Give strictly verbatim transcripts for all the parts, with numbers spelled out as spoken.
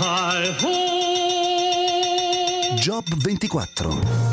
Job ventiquattro.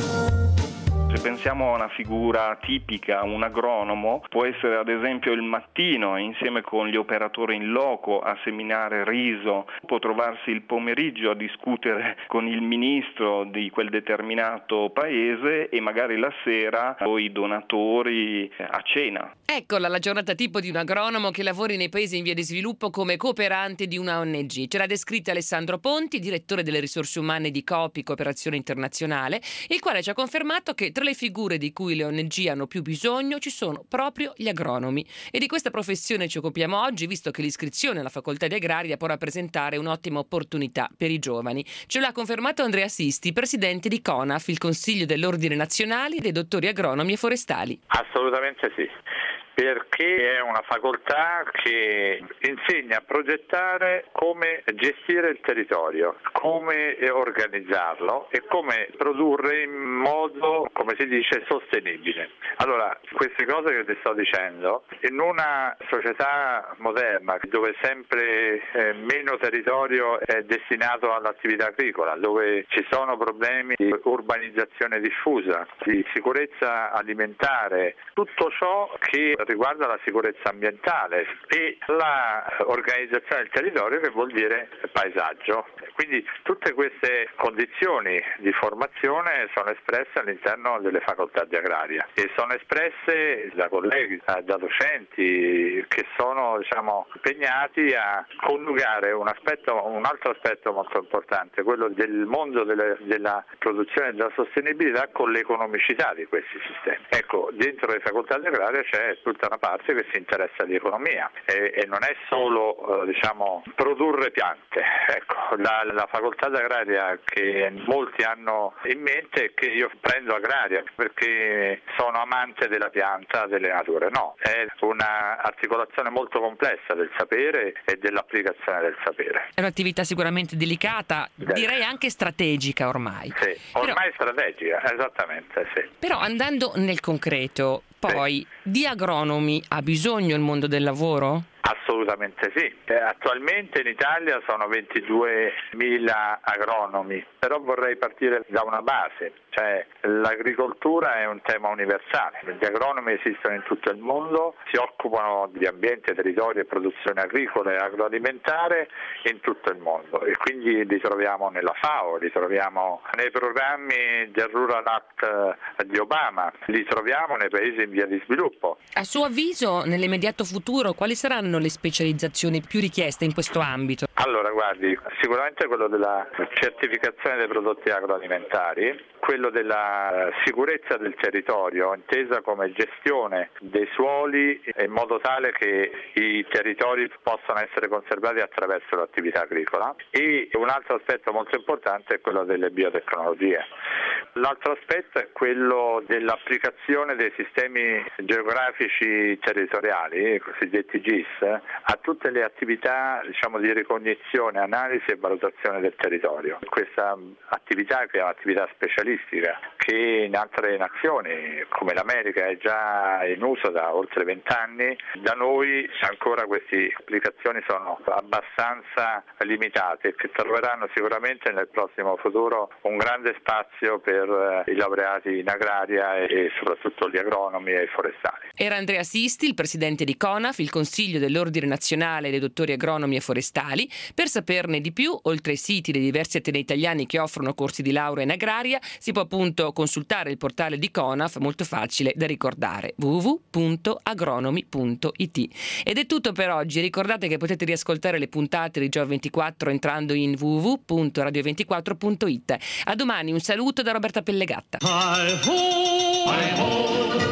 Se pensiamo a una figura tipica, un agronomo, può essere ad esempio il mattino insieme con gli operatori in loco a seminare riso, può trovarsi il pomeriggio a discutere con il ministro di quel determinato paese e magari la sera con i donatori a cena. Eccola la giornata tipo di un agronomo che lavori nei paesi in via di sviluppo come cooperante di una O N G. Ce l'ha descritta Alessandro Ponti, direttore delle risorse umane di Coop, Cooperazione Internazionale, il quale ci ha confermato che tra le figure di cui le O N G hanno più bisogno ci sono proprio gli agronomi. E di questa professione ci occupiamo oggi, visto che l'iscrizione alla facoltà di agraria può rappresentare un'ottima opportunità per i giovani. Ce l'ha confermato Andrea Sisti, presidente di CONAF, il Consiglio dell'Ordine Nazionale dei Dottori Agronomi e Forestali. Assolutamente sì. Perché è una facoltà che insegna a progettare come gestire il territorio, come organizzarlo e come produrre in modo, come si dice, sostenibile. Allora, queste cose che ti sto dicendo, in una società moderna dove sempre eh, meno territorio è destinato all'attività agricola, dove ci sono problemi di urbanizzazione diffusa, di sicurezza alimentare, tutto ciò che riguarda la sicurezza ambientale e l'organizzazione del territorio, che vuol dire paesaggio. Quindi tutte queste condizioni di formazione sono espresse all'interno delle facoltà di agraria e sono espresse da colleghi, da docenti che sono, diciamo, impegnati a coniugare un aspetto, un altro aspetto molto importante, quello del mondo delle, della produzione e della sostenibilità con l'economicità di questi sistemi. Ecco, dentro le facoltà di agraria c'è tutta una parte che si interessa di economia e, e non è solo eh, diciamo produrre piante. Ecco, la, la facoltà di agraria che molti hanno in mente è che io prendo agraria perché sono amante della pianta, delle nature. No, è una articolazione molto complessa del sapere e dell'applicazione del sapere. È un'attività sicuramente delicata, Beh. direi anche strategica ormai. Sì, ormai Però, strategica, esattamente, sì. Però andando nel concreto, poi Sì. di agronomi ha bisogno il mondo del lavoro? Assolutamente sì. Eh, attualmente in Italia sono ventiduemila agronomi, però vorrei partire da una base, cioè l'agricoltura è un tema universale. Gli agronomi esistono in tutto il mondo, si occupano di ambiente, territorio e produzione agricola e agroalimentare in tutto il mondo e quindi li troviamo nella FAO, li troviamo nei programmi del Rural Act di Obama, li troviamo nei paesi in via di sviluppo. A suo avviso, nell'immediato futuro, quali saranno le specializzazioni più richieste in questo ambito? Allora, guardi, sicuramente quello della certificazione dei prodotti agroalimentari, quello della sicurezza del territorio, intesa come gestione dei suoli in modo tale che i territori possano essere conservati attraverso l'attività agricola, e un altro aspetto molto importante è quello delle biotecnologie. L'altro aspetto è quello dell'applicazione dei sistemi geografici territoriali, i cosiddetti G I S, a tutte le attività, diciamo, di ricognizione, analisi e valutazione del territorio. Questa attività, che è un'attività specialistica, che in altre nazioni come l'America è già in uso da oltre vent'anni, da noi ancora queste applicazioni sono abbastanza limitate e che troveranno sicuramente nel prossimo futuro un grande spazio per i laureati in agraria e soprattutto gli agronomi e i forestali. Era Andrea Sisti, il presidente di CONAF, il Consiglio dell'Ordine Nazionale dei Dottori Agronomi e Forestali. Per saperne di più, oltre ai siti dei diversi atenei italiani che offrono corsi di laurea in agraria, si può appunto consultare il portale di CONAF, molto facile da ricordare, w w w punto agronomi punto i t. Ed è tutto per oggi. Ricordate che potete riascoltare le puntate di Job ventiquattro entrando in w w w punto radio ventiquattro punto i t. A domani, un saluto da Roberta Pellegatta. Hi-ho, hi-ho.